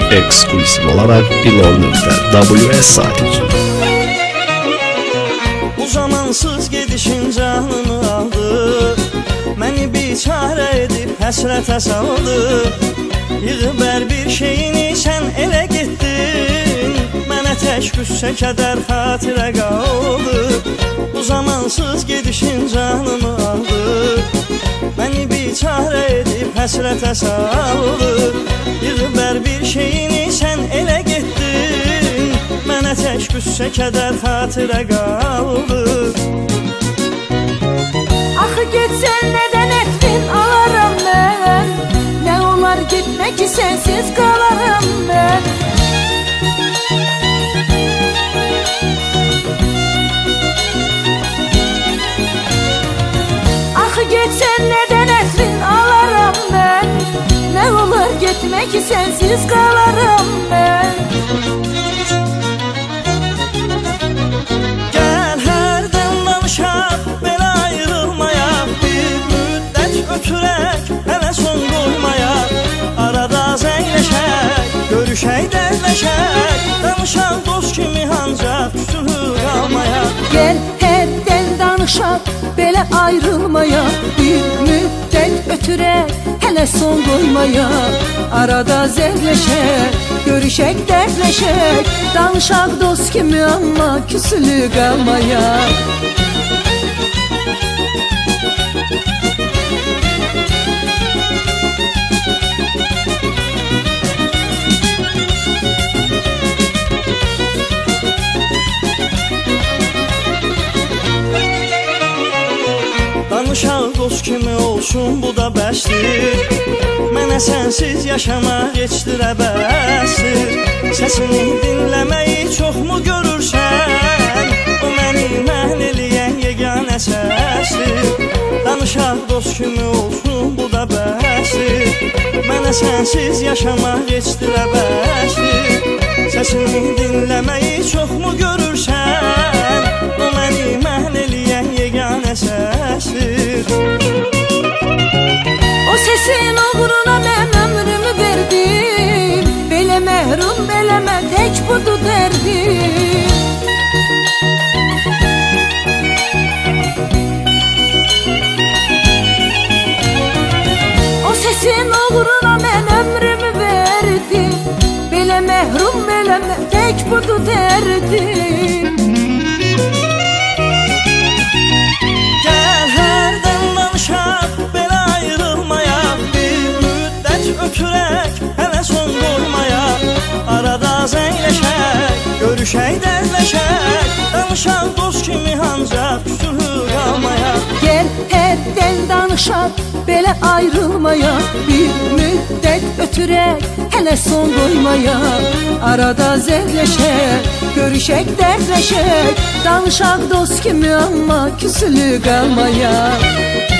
ekskluziv olarak ilon.ws sayıcı. Bu zamansız gedişin canımı aldı, məni biçare edib həsrətə saldı. Yığıb hər bir şeyini sən elə getdin, mənə tək qüssə kədər xatirə qaldı. Bu zamansız gedişin canımı aldı, məni biçare edib həsrətə saldı. Yığıb hər bir şeyini sən elə getdin, mənə tək qüssə kədər xatirə qaldı. Axı getsən nədən etdin alaram mən, nə olar getmək ki sənsiz qalaram mən. Axı getsən nədən etdin alaram mən, nə olar getmək ki sənsiz qalaram mən. Gəl hərdən danışaq belə ayrılmayaq, bir müddət ötürək hələ son qoymayaq. Arada zəngləşək, görüşək, dərdləşək, danışaq dost kimi ancaq küsülü qalmayaq. Gəl hərdən danışaq belə ayrılmayaq, bir müddət ötürək hələ son qoymayaq. Arada zəngləşək, görüşək, dərdləşək, danışaq dost kimi amma küsülü qalmayaq. Danışaq dost kimi olsun, bu da bəsdir. Mənə sənsiz yaşamaq geçdirə bəsdir. Səsini dinləməyi çoxmu görürsən, o məni mən eləyən yeganə səsdir. Danışaq dost kimi olsun, bu da bəsdir. Mənə sənsiz yaşamaq geçdirə bəsdir. Səsini dinləməyi çoxmu görürsən, o məni mən eləyən yeganə səsdir. O səsin uğruna mən ömrümü verdim, belə məhrum beləmə tək budur dərdim. O səsin uğruna mən ömrümü verdim, belə məhrum beləmə tək budur dərdim. Gəl hərdən danışaq belə ayrılmayaq, bir müddət ötürək hələ son qoymayaq. Arada zəngləşək, görüşək, dərdləşək, danışaq dost kimi ancaq küsülü qalmayaq. Gəl hərdən danışaq belə ayrılmayaq, bir müddət ötürək hələ son qoymayaq. Arada zəngləşək, görüşək, dərdləşək, danışaq dost kimi amma küsülü qalmayaq.